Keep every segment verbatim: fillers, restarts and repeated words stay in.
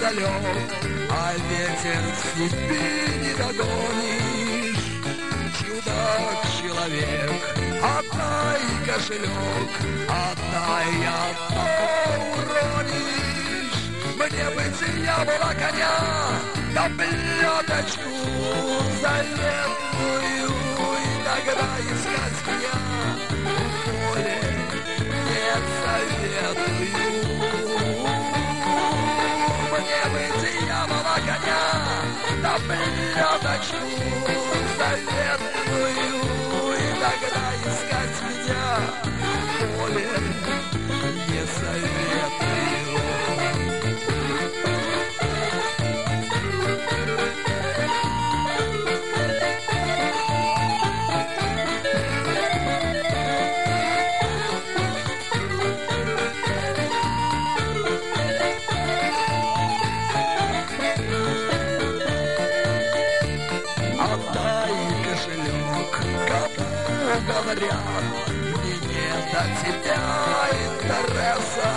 далек, а ветер в степи не догонишь. Чудак-человек, отдай кошелек, отдай, а то уронишь. Мне бы дьявола коня, да плеточку заветную, и тогда искать меня в поле не советую. Мне бы дьявола коня, да плеточку заветную, и тогда искать меня в поле не советую. Говорят, мне нет от тебя интереса.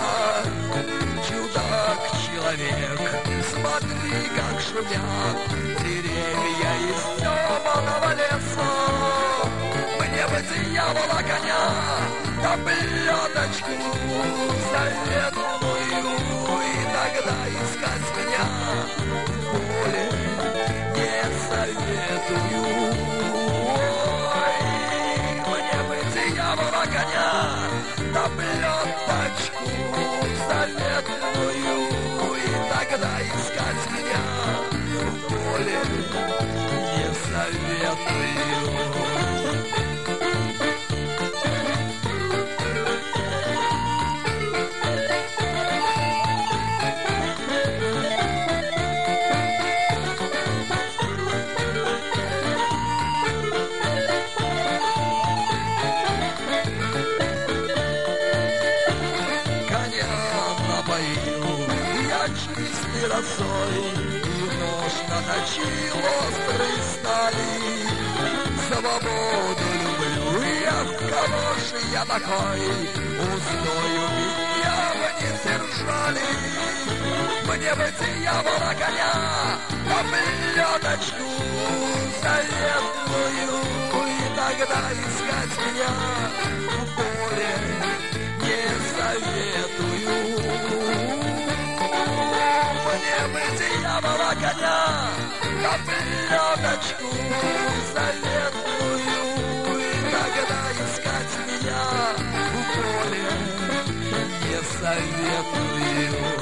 Чудак-человек, смотри, как шумят деревья из темного леса. Мне бы дьявола коня, да плеточку заветную, и тогда искать меня в поле не советую. Дьявола коня, да плеточку заветную, и тогда искать меня в поле не советую. Чистой росой и нож наточил острой стали. Свободу люблю я, в кого же я такой? Узною меня бы не держали. Мне бы дьявола коня, а плеточку заветную, и тогда искать меня в поле не советую. Мне бы дьявола коня, да плеточку заветную, и тогда искать меня в поле не советую.